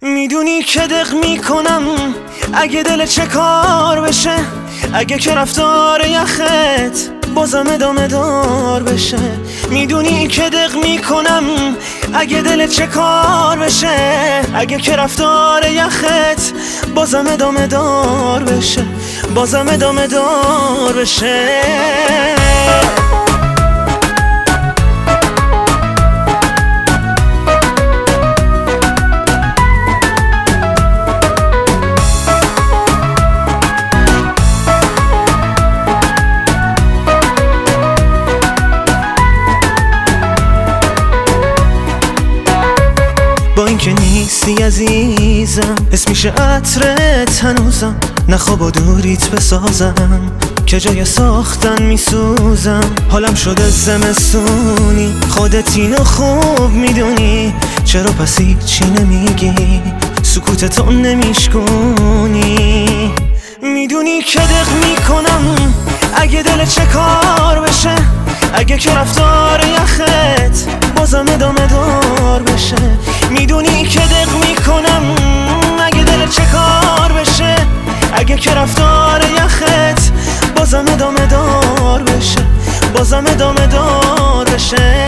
میدونی که دق میکنم اگه دل چه کار بشه، اگه که رفتار یخت بازم ادامه دار بشه. میدونی که دق میکنم اگه دل چه کار بشه، اگه که رفتار یخت بازم ادامه دار بشه، بازم ادامه دار بشه. با اینکه نیستی عزیزم، حس میشه عطرت هنوزم. نه خواب و دوریت بسازم که جای ساختن میسوزم. حالم شده زمستونی، خودت اینو خوب میدونی. چرا پس هیچی نمیگی، سکوتتو نمیشکونی؟ میدونی که دق میکنم اگه دل چه کار بشه، اگه که رفتار یخت بازم ادامه دار بشه. میدونی که دق میکنم اگه دل چه کار بشه، اگه که رفتار یخت بازم ادامه دار بشه، بازم ادامه دار بشه.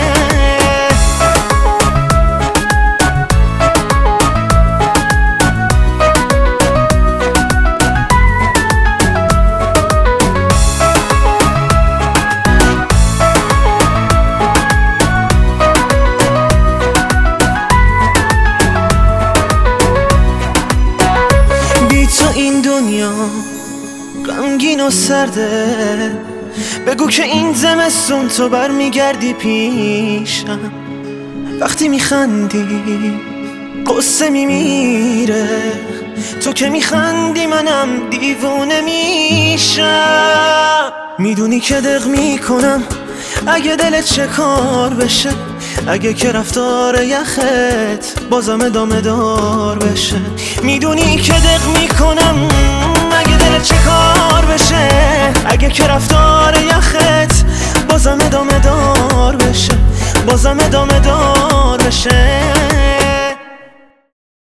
تو این دنیا غمگین و سرده، بگو که این زمستون تو برمیگردی پیشم. وقتی میخندی قصه میمیره، تو که میخندی منم دیوونه میشم. میدونی که دق میکنم اگه دلت چه کار بشه، اگه که رفتار یخت بازم ادامه دار بشه. میدونی که دق میکنم اگه دلت چه کار بشه، اگه که رفتار یخت بازم ادامه دار بشه، بازم ادامه دار بشه.